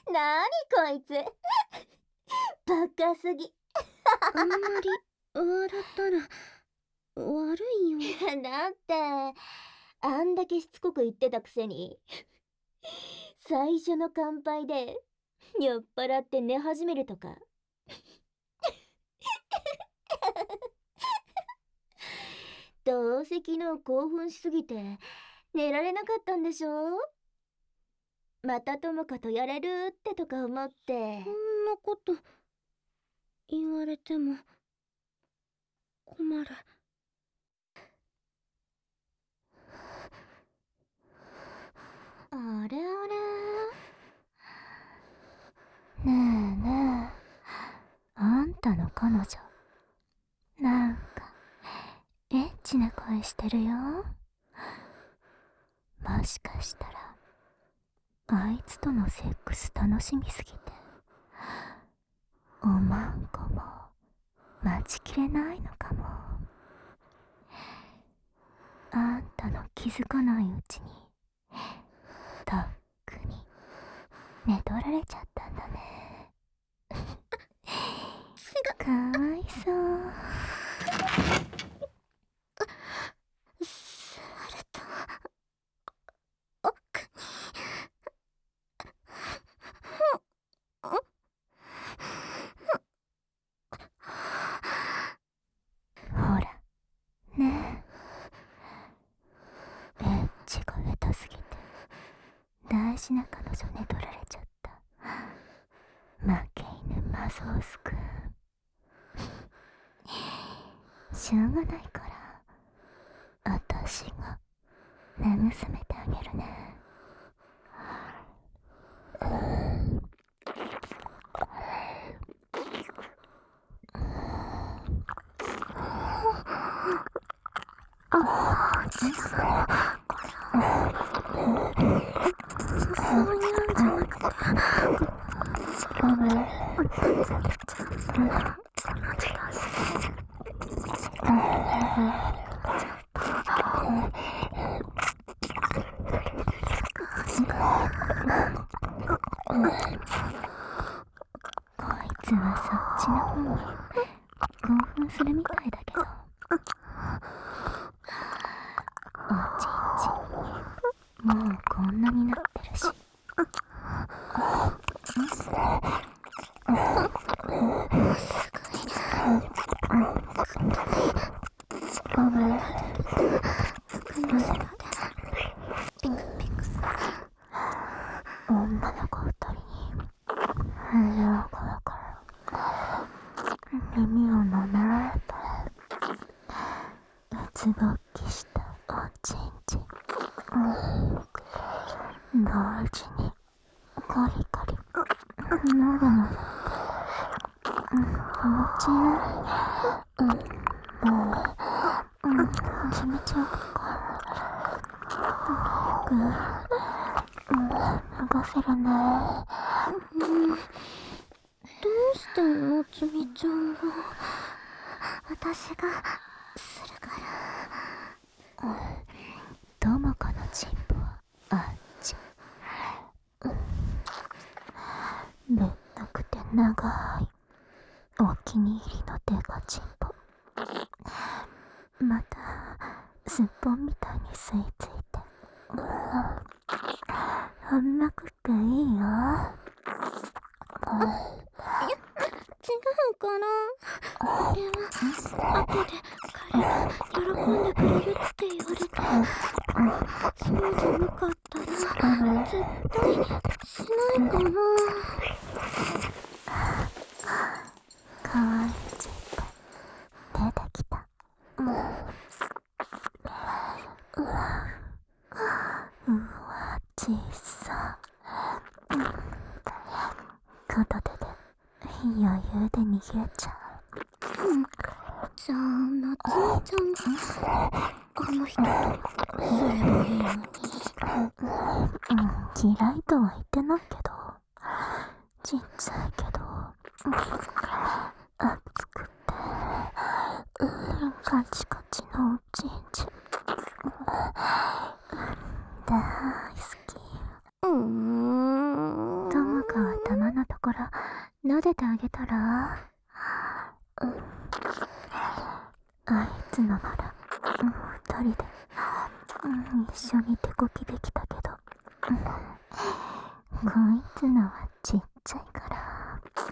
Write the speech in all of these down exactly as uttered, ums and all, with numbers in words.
なにこいつバカすぎあんまり笑ったら悪いよ。 だってあんだけしつこく言ってたくせに最初の乾杯で酔っ払って寝始めるとかどうせ昨日興奮しすぎて寝られなかったんでしょ。またともかとやれるってとか思って。 こんなこと言われても困る。 あれあれ、ねえねえ、あんたの彼女なんかエッチな声してるよ。もしかしたらあいつとのセックス楽しみすぎておまんこも待ちきれないのかも。あんたの気づかないうちにとっくに寝取られちゃったんだね。かわいそう。 座ると奥にほらねえ、エッチが下手すぎて大事な彼女寝取られちゃった。負け犬マゾースくん。しょうがないからあたしが慰めてあげるね。 あちそそういうんじゃなくてごめん。 こいつはそっちの方に興奮するみたいだけど、おちんちんもうこんなになってるし。 ごめん。 女の子二人に部屋からから耳を舐められたうつぼっきしたおちんちん、うん、同時にカリカリなるの気持ちいい、うん、もう、うん、始めちゃうから早く、うん、脱がせるね。 うん、どうしてなつみちゃんが。 私がするから。ともかのチンポはあっち、べったくて長いお気に入りの手がチンポ、またすっぽんみたいに吸い付いて、そんなこといいよ。 いや、違うかな。あれは後で彼が喜んでくれるって言われて、そうじゃなかったら絶対しないかな。 かわいいチンポ出てきた。うわうわ小さ、片手で余裕で逃げちゃう。 うん、じゃあなつみちゃんがあの人とすればいいのに。 うん、嫌いとは言ってないけど、ちっちゃいけど、うん、熱くて、うん、カチカチのおちんちん、うん、大好き。 うーん。 ともかはから撫でてあげたら。うん、あいつのなら、うん、二人で、うん、一緒に手こきできたけど、うん、こいつのはちっちゃいから。うん、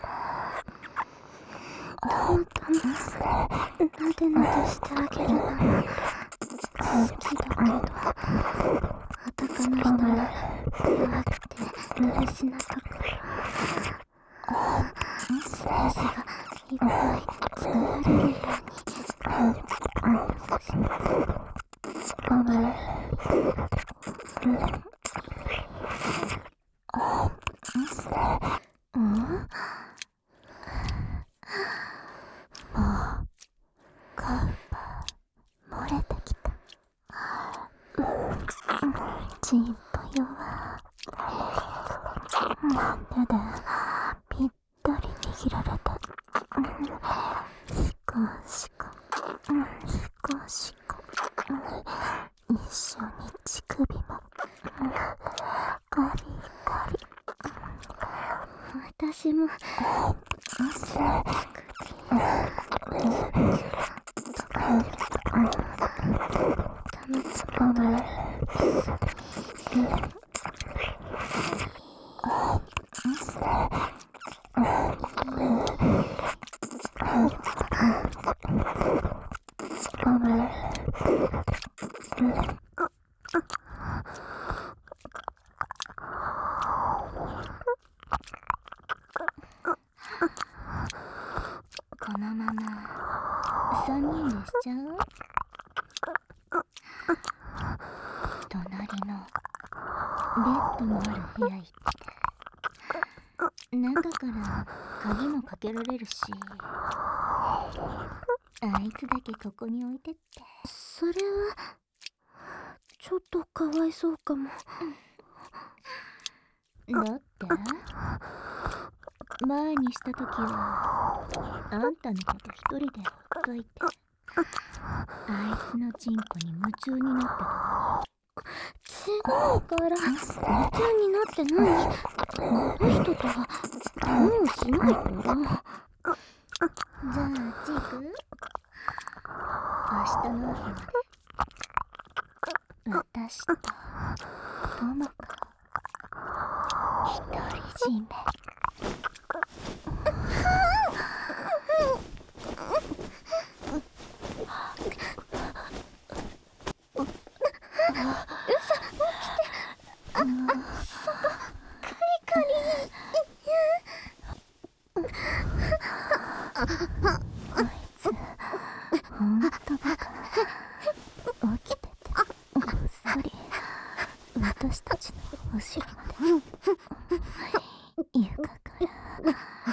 たまたまなでなでしてあげるのも好きだけど、裸の人は弱くて大事なところ、スペースがいっぱい作られるようにうん、もうカウパー漏れてきた。ちんぽよは手でぴったり握られて、しこしこしこしこ、一緒に乳首もガリガリ。 私もつらつくこのままさんにんでしちゃう？隣のベッドのある部屋行って中から鍵もかけられるし、あいつだけここに置いてって。それはちょっとかわいそうかも。だって前にしたときはあんたのこと一人でほっといて、あいつのチンコに夢中になってたのに。違うから、夢中になってない。この人とはもうしないから。じゃあチーク、明日の朝まで私とトモカ独り占め。 ほんとバカ。起きててこっそり私たちの後ろまで床から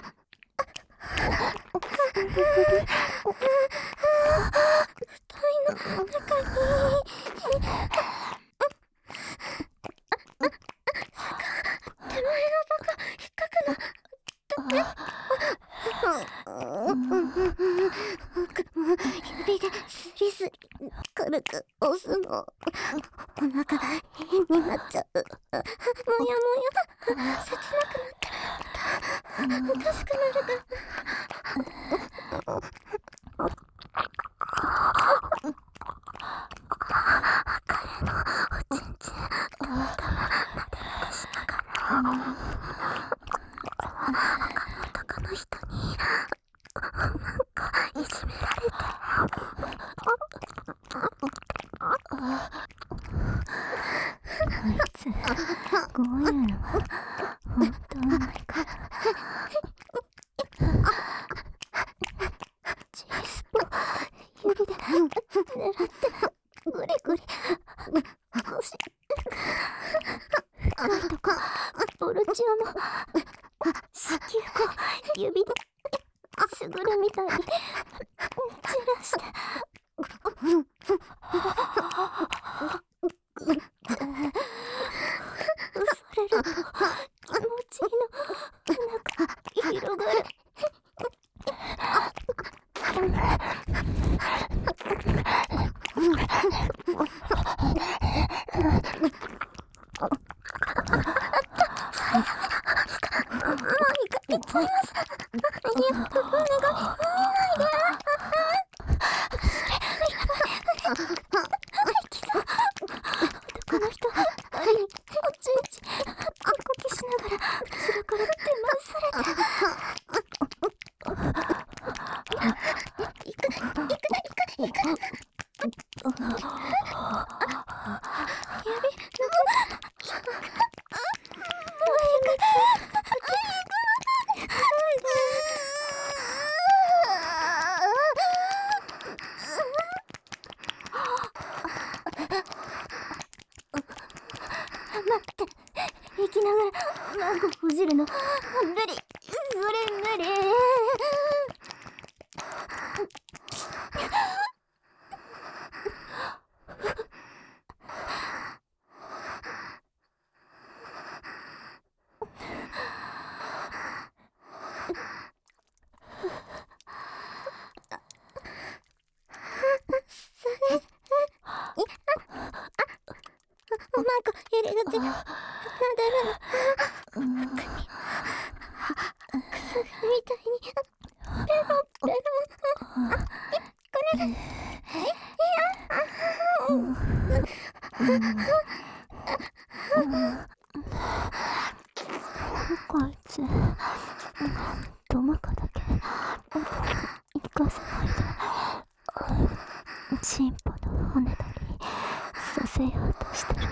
二人の中に手前のバカ引っかくの指でスリスリ軽く押すの。お腹変になっちゃう。もやもや切なくなっておかしくなるから彼のおちんちんたまたまなでなでしながら他の男の人になんかいじめられて、 あいつこういうのは本当うまいから。 チースポ指で狙ってグリグリ押し深いとこボルチオの子宮口指ですぐるみたいに散らしてそれると気持ちいいのなんか広がる。 生きながらマンゴーほじるの無理、それ無理。マンゴー入り口がなだるの。みたいにペロペロ。あ、これがこいつトマカだけ生かさないでチンポの骨取りさせようとしてる。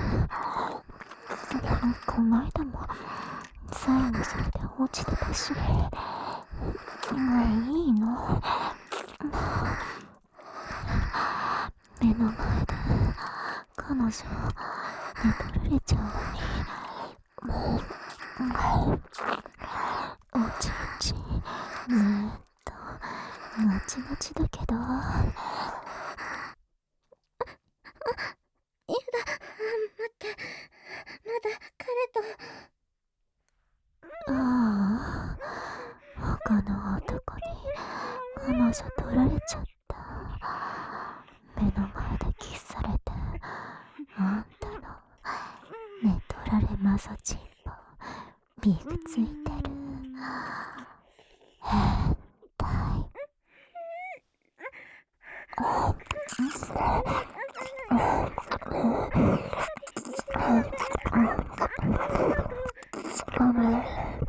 こないだも最後それで落ちてたし、もういいの。目の前で彼女に取られちゃうのに、もうおちおちねえっともちもちだけど。 やだ、待って、まだ彼と。 ああ、他の男に彼女取られちゃった。目の前でキスされて、あんたの寝取られマゾチンポビクついてる。変態。ごめん。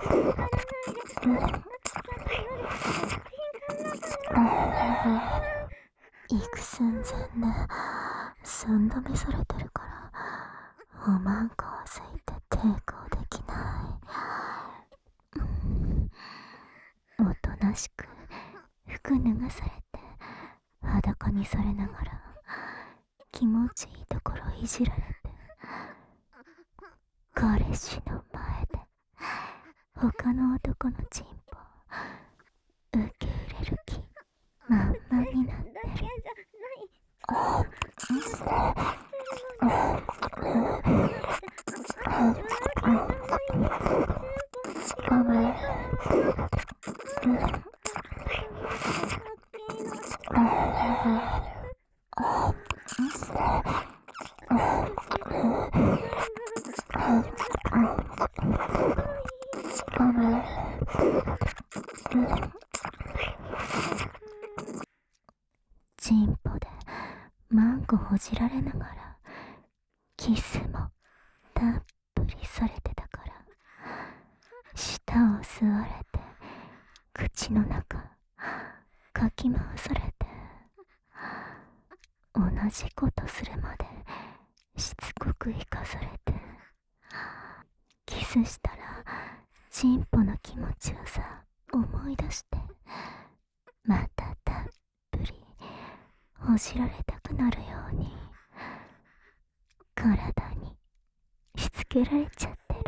行く寸前で寸止めされてるから、おまんこをすいて抵抗できない。おとなしく服脱がされて裸にされながら気持ちいいところいじられて、彼氏の前で他の男のチンポ受け入れる気満々になってる。ごめん。チンポでマンゴほじられながらキスもたっぷりされてたから、舌を吸われて口の中かき回されて、同じことするまでしつこく生かされて、キスしたらチンポの気持ちをさ思い出して、またたっぷりほじられたくなるように体にしつけられちゃってる。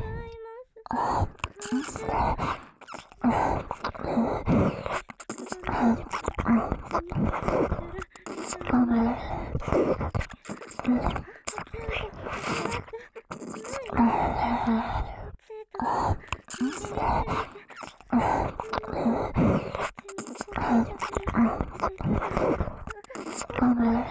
ごめん。ごめん。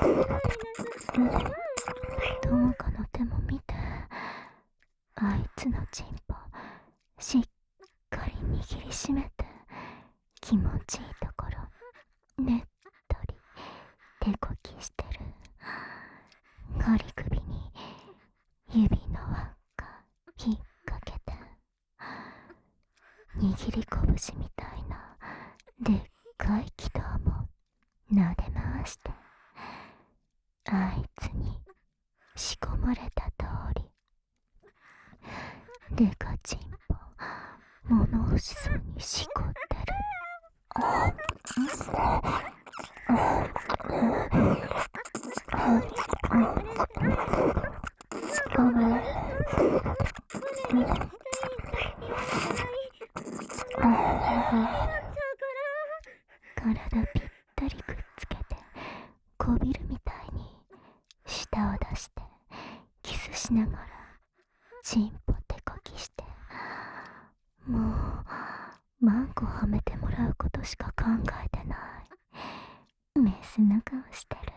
ともかの手も見て、あいつのチンポしっかり握りしめて、気持ちいいところねっとり手こきしてる。ガリ首に指の輪っか引っ掛けて、握り拳みたいなでっかい気道も撫で回して、あいつに仕込まれた通り、デカチンポ物欲しそうにしこってる。ごめん。 体ぴったりくっつけてこびるみたいに舌を出してキスしながらチンポテこきして、もうマンコはめてもらうことしか考えてない。メスな顔してる。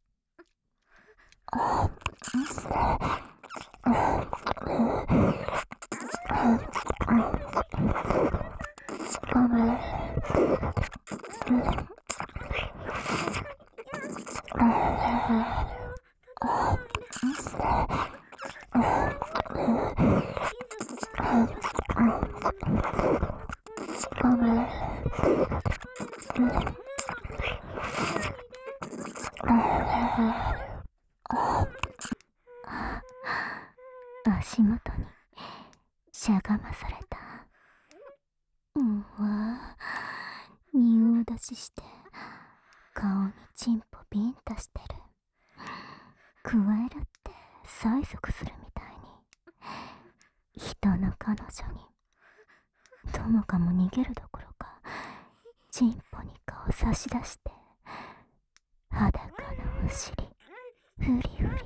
足元にしゃがまされた。うわぁ、仁王立ちして顔にチンポビンタしてる。加えるって催促するみたいに。人の彼女にともかも逃げるどころかチンポに顔差し出して裸のお尻フリフリ。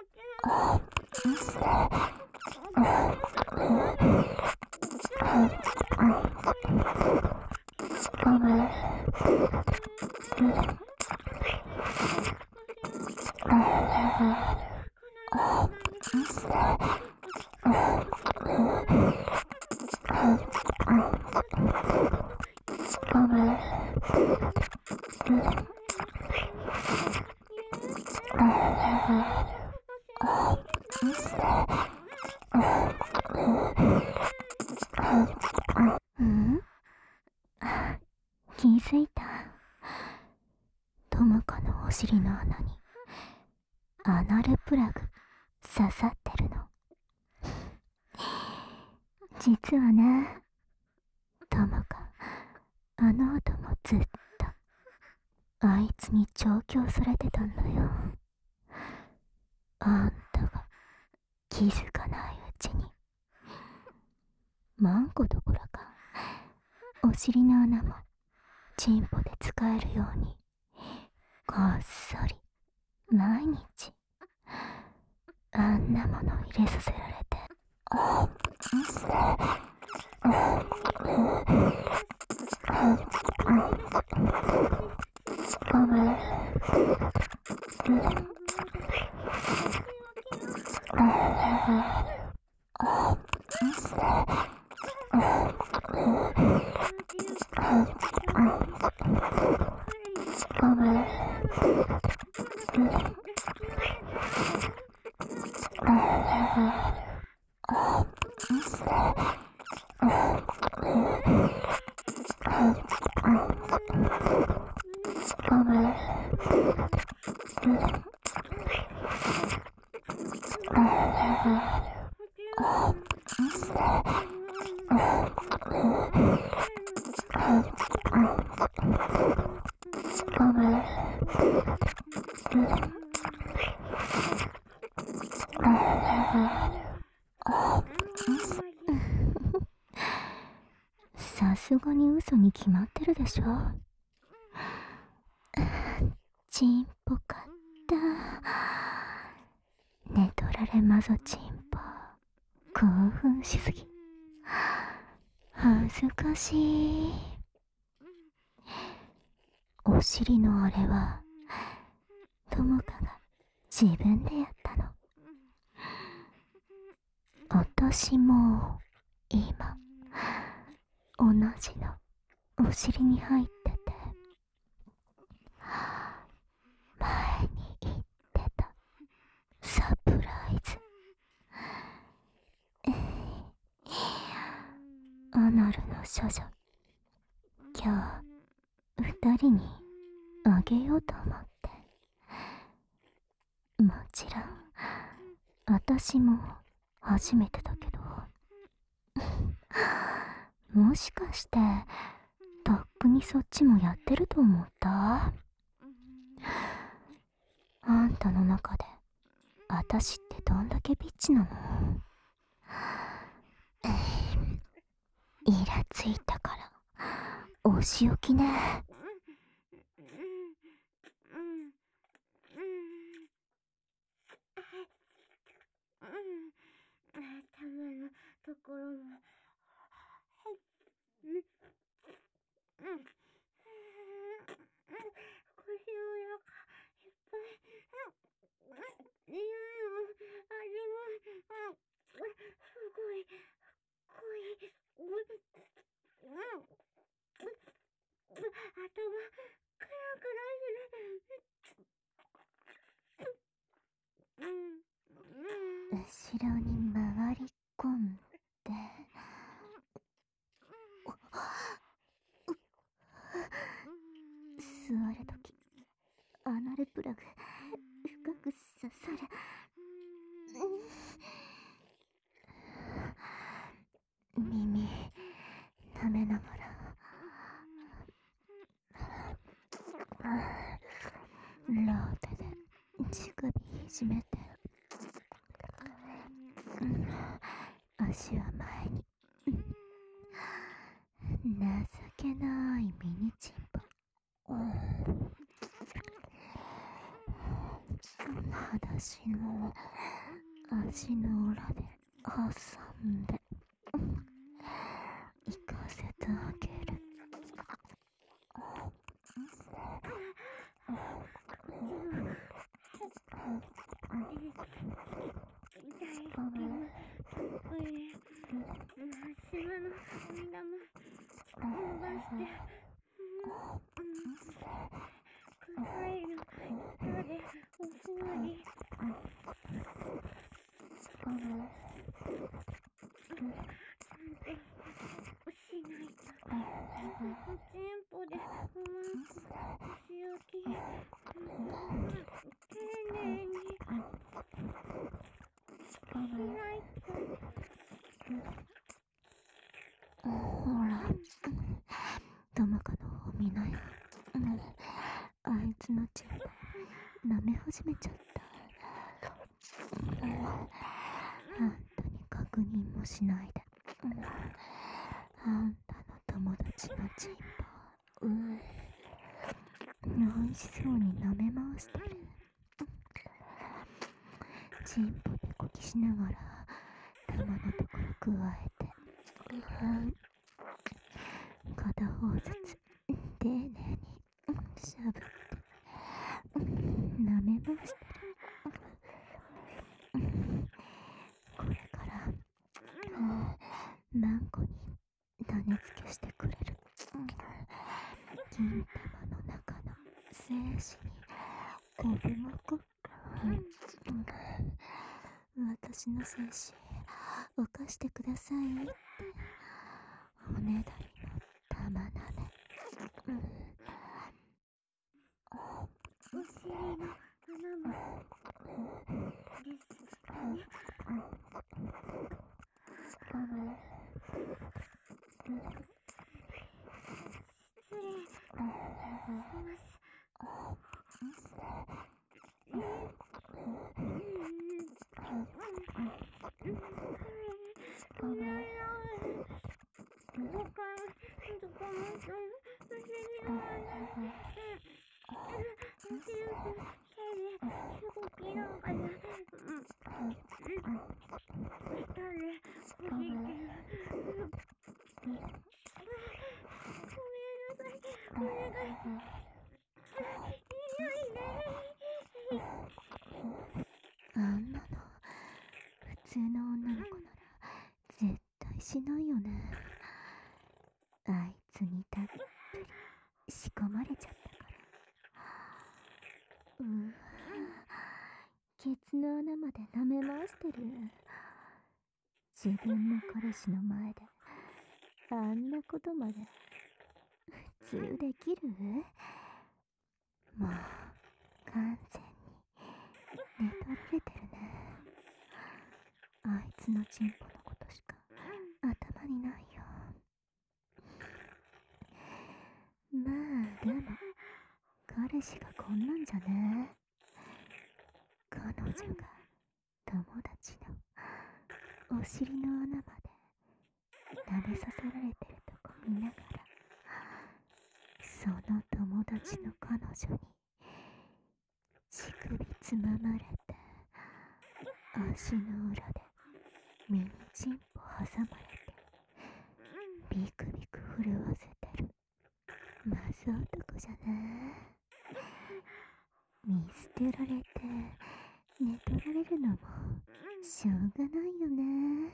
ん？気づいた？ともかのお尻の穴にアナルプラグ刺さってるの。実はね、ともかあの後もずっとあいつに調教されてたんだよ。あんたが気づかないうちに。マンコどころかお尻の穴もチンポで使えるようにこっそり毎日あんなもの入れさせられて。さすがに嘘に決まってるでしょ。チンポかった寝取られマゾチンポ。興奮しすぎ。恥ずかしい。お尻のあれはともかが自分でやったの。私も今同じのお尻に入ってて、前に言ってたサプライズ。アナルの処女、今日二人にあげようと思って。もちろん私も初めてだけどもしかしてとっくにそっちもやってると思った？あんたの中で私ってどんだけビッチなの？ ついたからお仕置きね。 頭のところも腰裏がいっぱい匂いも味もすごい濃い頭クラクラする。後ろに回り込んで座るときアナルプラグ深く刺さる。耳舐めながら両手で乳首いじめて足は前に。情けないミニチンポ。裸足の足の裏で挟んで行かせてあげる。 島の涙も伸ばして臭いの下でお座りしないとおちんぽでうまくし置き丁寧にしないと。 ほらトモカの方見なよ。あいつのチンポ舐め始めちゃった。あんたに確認もしないであんたの友達のチンポうん美味しそうに舐め回してる。チンポでこきしながら玉のところくわえて片方ずつ丁寧にしゃぶって舐め回してる。これから何個に種付けしてくれる。金玉の中の精子にこぶまく私の精子犯してくださいっておねだりの玉なめ。 お尻の穴もですね。失礼します。 あんなの普通の女の子なら絶対しないよね。あいつにたっぷり仕込まれちゃったから。うわケツの穴まで舐め回してる。自分の彼氏の前であんなことまで普通できる？もう完全に寝取られてるね。あいつのチンポのことしか頭にないよ。まあでも彼氏がこんなんじゃね。彼女が友達のお尻の穴まで舐めさせられてるとこたちの彼女に乳首つままれて、足の裏でミニチンポ挟まれて、ビクビク震わせてるマス男じゃな。見捨てられて寝取られるのもしょうがないよね。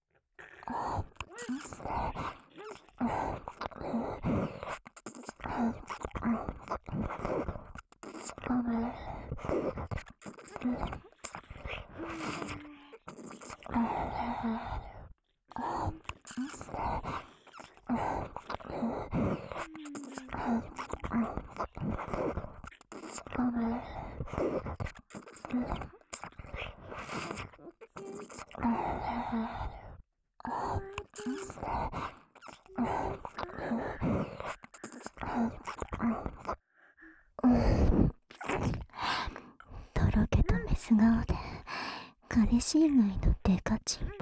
とろけたメス顔で彼氏以外のデカチンポ、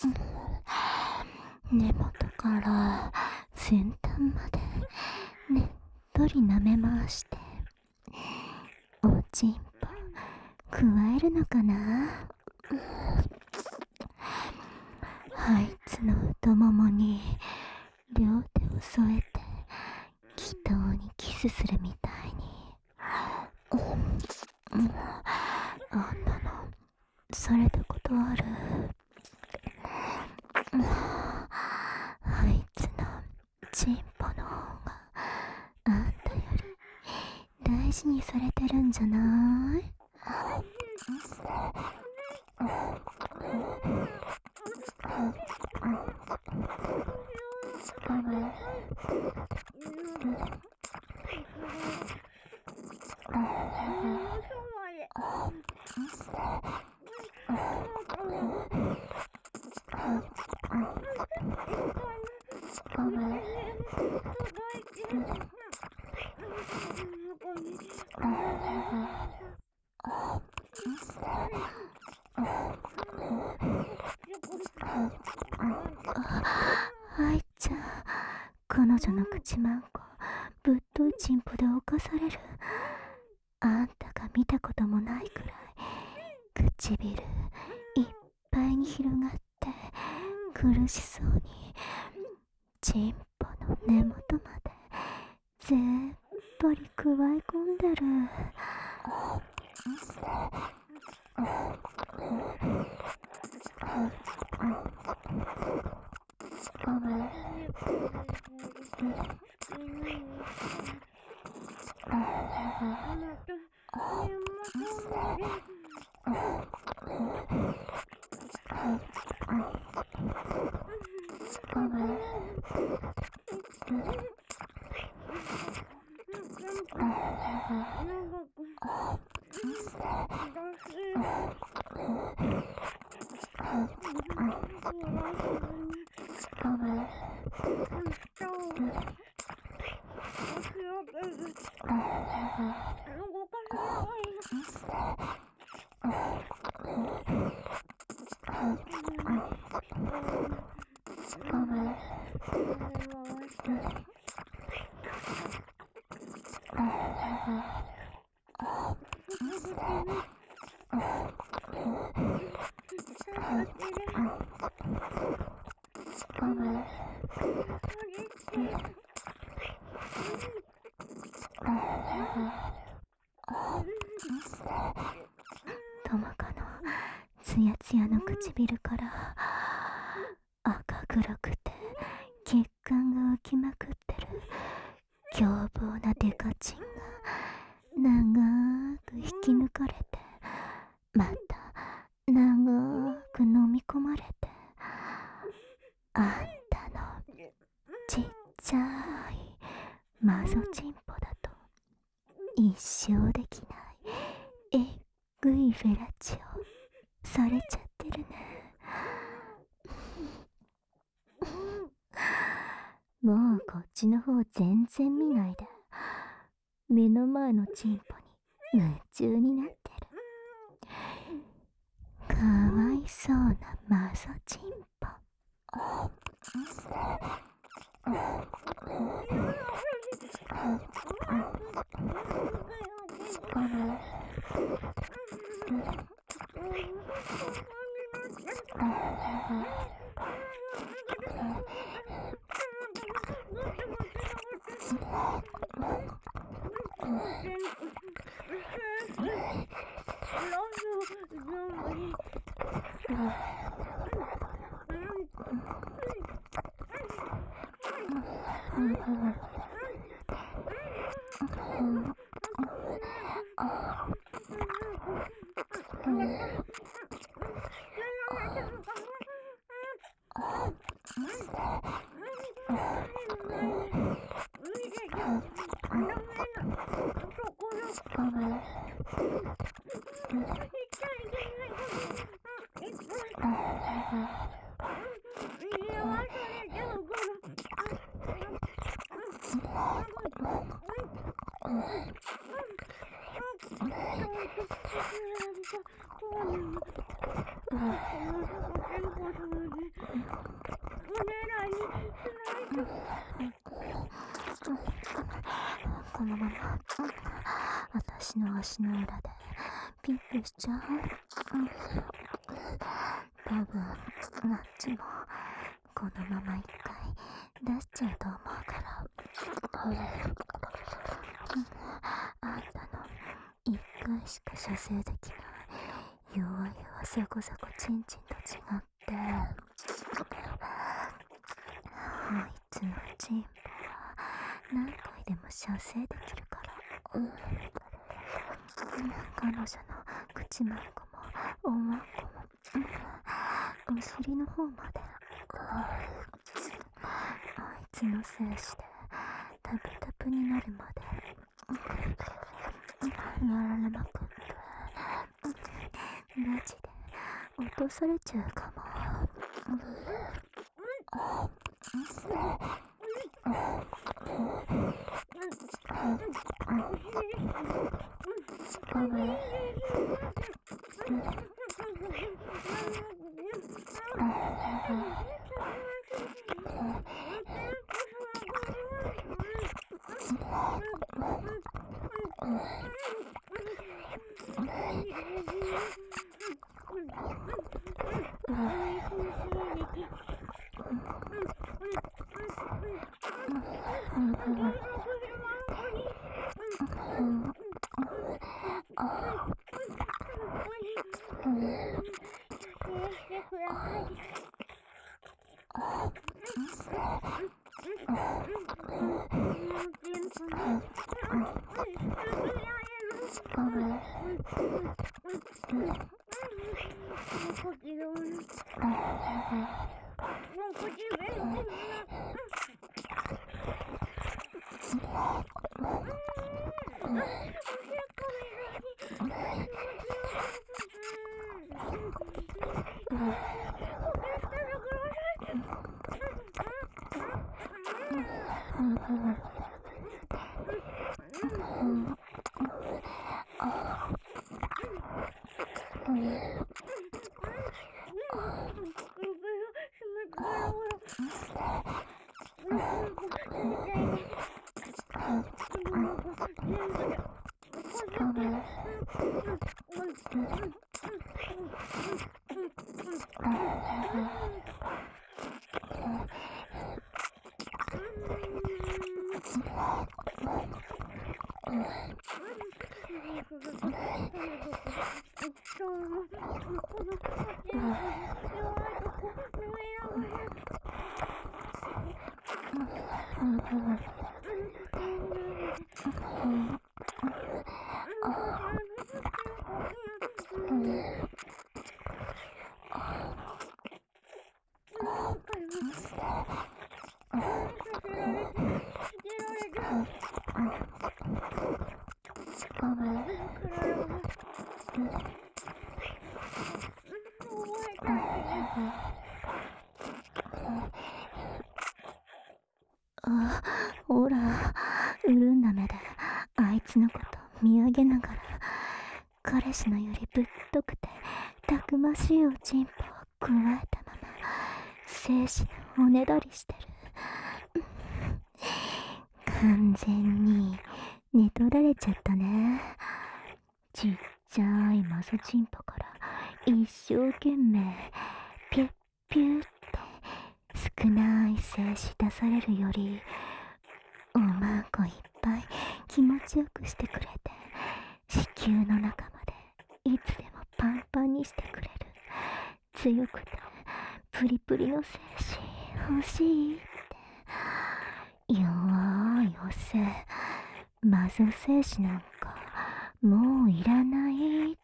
根元から先端までねっとり舐め回して、おちんぽ加えるのかな。あいつの太ももに両手を添えて祈祷にキスするみたいに。あんなのされたことある？あいつのチンポの方があんたより大事にされてるんじゃない？あいちゃん、彼女の口まんこぶっといチンポで侵される。あんたが見たこともないくらい唇いっぱいに広がって苦しそうにチンポの根元までぜっぱりくわえ込んでる。ともかのツヤツヤの唇から赤黒くて血管が浮きまくってる凶暴なデカチンが長く引き抜かれて、また長く飲み込まれて、あんたのちっちゃいマゾチンポだと一生できないえっぐいフェラチオされちゃってるね。もうこっちの方全然見ないで、目の前のチンポに夢中になってる。かわいそうなマゾチンポ。 このまま私の足の裏でピッピしちゃう。多分あっちもこのまま一回出しちゃうと思うから。あんたの一回しか射精できない弱い弱さこさこチンチンと違ってあいつのチンポは何回でも射精できるから。彼女の口まんこもおまんこもお尻の方まであいつの精子でタプタプになるまでやられまくってマジで落とされちゃうかも。あ、ほら、潤んだ目であいつのこと見上げながら彼氏のよりぶっとくてたくましいおちんぽをくわえたまま精子のおねだりしてる。完全に寝取られちゃったね。ちっちゃいマソチンポから一生懸命ピュッピュッって少ない精子出されるよりおまんこいっぱい気持ちよくしてくれて、子宮の中までいつでもパンパンにしてくれる強くてプリプリの精子欲しいって。弱いおせマゾ精子なんかもういらないって。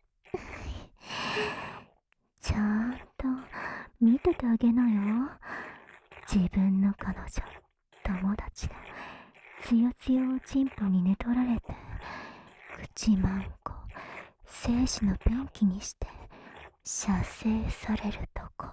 ちゃんと見ててあげなよ、自分の彼女友達のつよつよおちんぽに寝取られて口まんこ精子の便器にして射精されるとこ。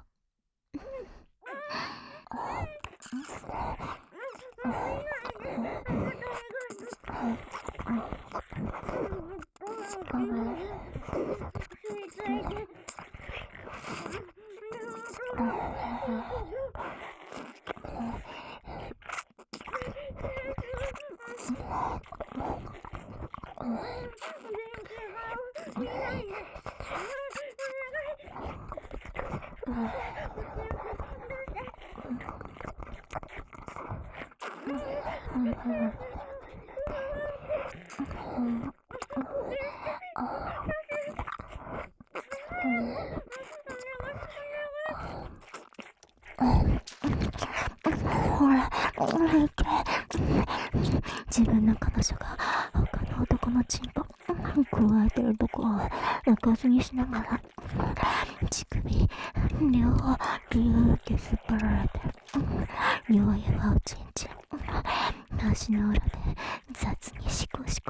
ほら、ほら行け。自分の彼女が他の男のチンポ加えてるとこをおかずにしながら乳首両方ビューって引っ張られて弱々おちんちん足の裏で雑にシコシコ。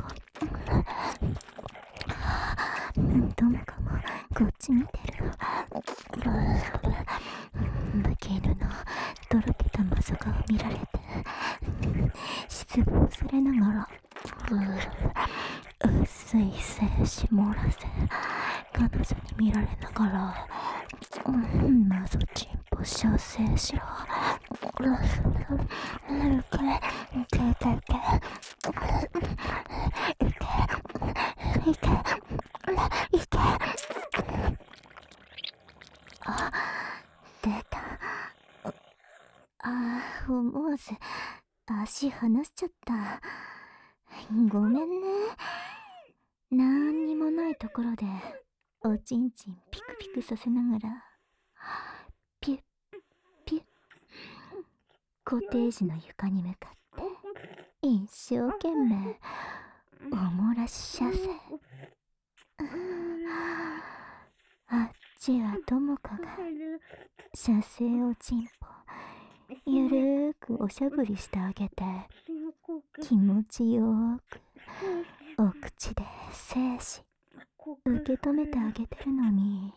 どもかもこっち見てる。バケルのとろけたマゾが見られて失望されながら薄い精子漏らせ彼女に見られながらマゾチンポ射精しろ。これいけいけいけいけいけいけ。あ、出た。ああ、思わず足離しちゃった。ごめんね。なんにもないところでおちんちんピクピクさせながらピュッピュッコテージの床に向かって一生懸命おもらし射精。あっちはともかが射精おちんぽゆるーくおしゃぶりしてあげて気持ちよーくお口で精子受け止めてあげてるのに。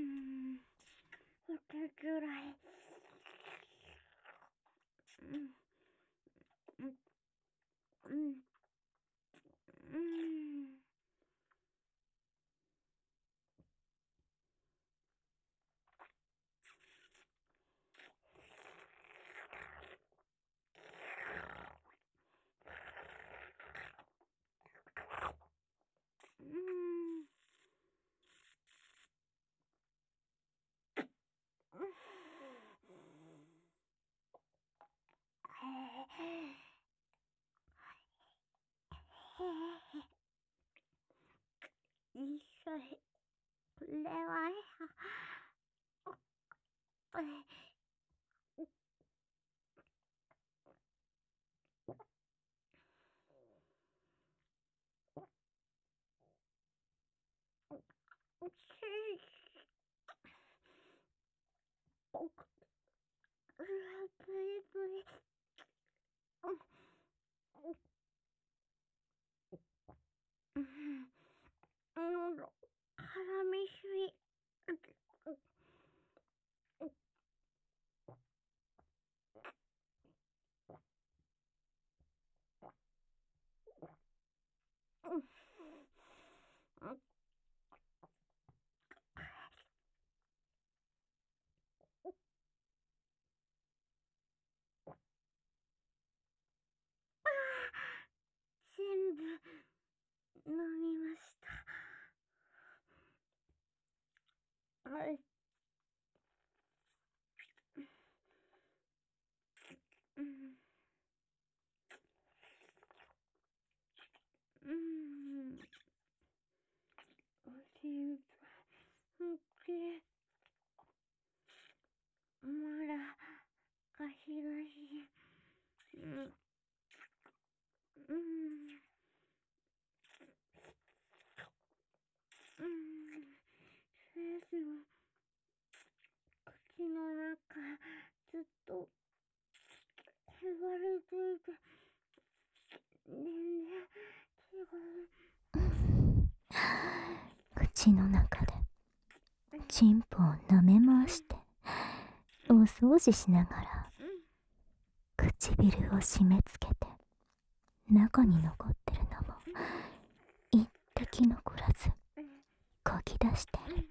これは絡みすぎ。全部飲みました。はい。 うんうん精子の口の中ずっとへばれていて全然違う。 口の中でチンポを舐め回してお掃除しながら唇を締め付けて中に残ってるのも一滴残らずこぎ出してる。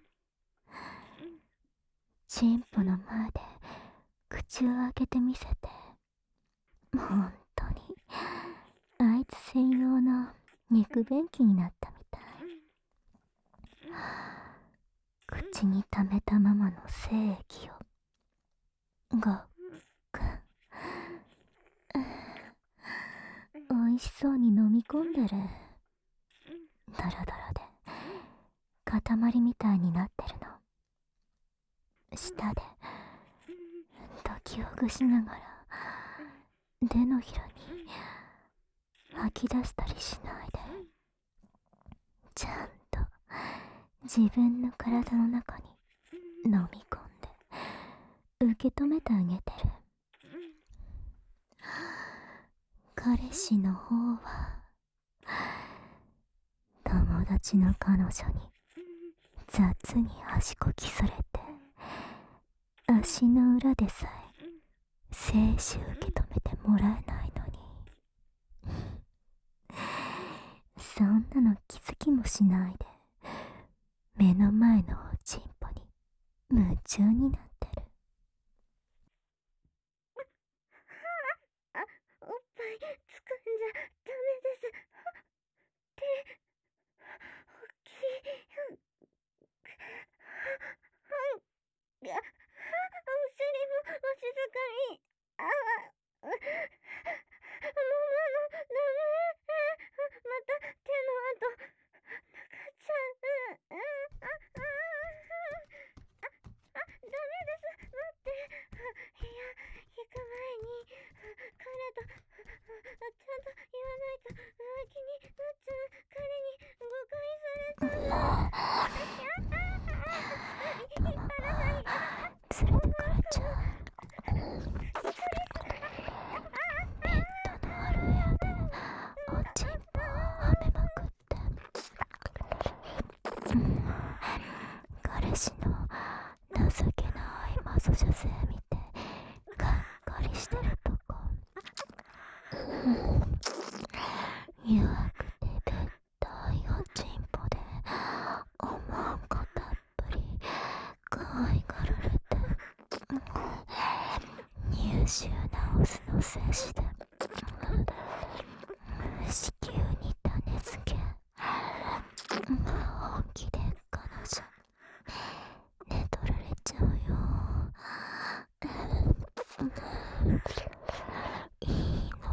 チンポの前で口を開けてみせて、本当にあいつ専用の肉便器になったみたい。口に溜めたままの精液をごっくんおいしそうに飲み込んでる。ドロドロで塊みたいになってるの。舌で時をほぐしながら手のひらに吐き出したりしないで、ちゃんと自分の体の中に飲み込んで受け止めてあげてる。彼氏の方は友達の彼女に雑に足こきされて、足の裏でさえ精子受け止めてもらえないのにそんなの気づきもしないで目の前のおちんぽに夢中になってる。 あ、おっぱいつかんじゃダメです。手大きい。お尻もわしづかみ。ああ、もうダメ。また手の跡なかっちゃう。あああ、ダメです。待って。いや、行く前に彼とちゃんと言わないと浮気になっちゃう。彼に誤解されたの。 連れてかれちゃう。ミントのある部屋でおちんぽをはめまくって、うん、彼氏の情けない魔女女性見てがっかりしてるとこ、うん、弱くてべったいおちんぽでおまんこたっぷり可愛がられて、優秀なオスの精子で子宮に種付け、本気で彼女寝取られちゃうよ。いいの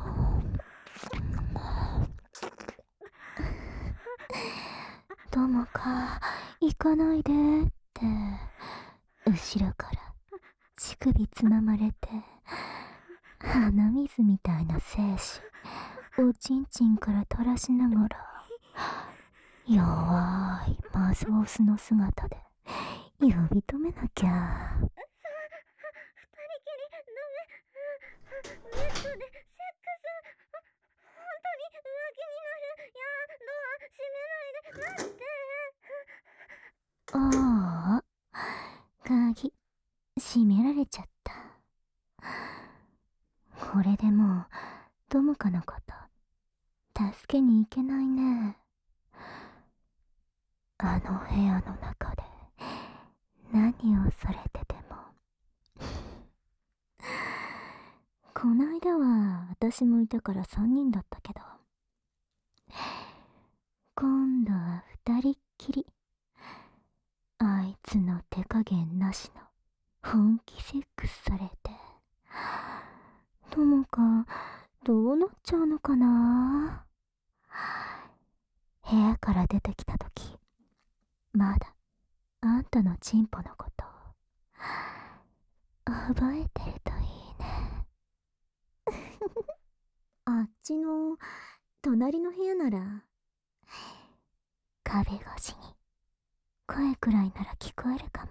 ともか行かないでって後ろから乳首つままれて、鼻水みたいな精子おちんちんから垂らしながら弱いマズオスの姿で呼び止めなきゃ。 二人きりダメ。ベッドでセックス。本当に浮気になる。いや、ドア閉めないで。待って。 ああ、鍵閉められちゃった。これでもうトモカのこと助けに行けないね。あの部屋の中で何をされててもこないだは私もいたからさんにんだったけど、今度はふたりっきり。あいつの手加減なしの本気セックスされて、ともかどうなっちゃうのかな。部屋から出てきたとき、まだあんたのチンポのこと覚えてるといいねちの隣の部屋なら。 壁越しに声くらいなら聞こえるか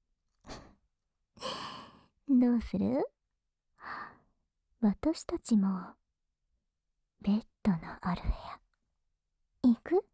も。どうする？私たちもベッドのある部屋行く？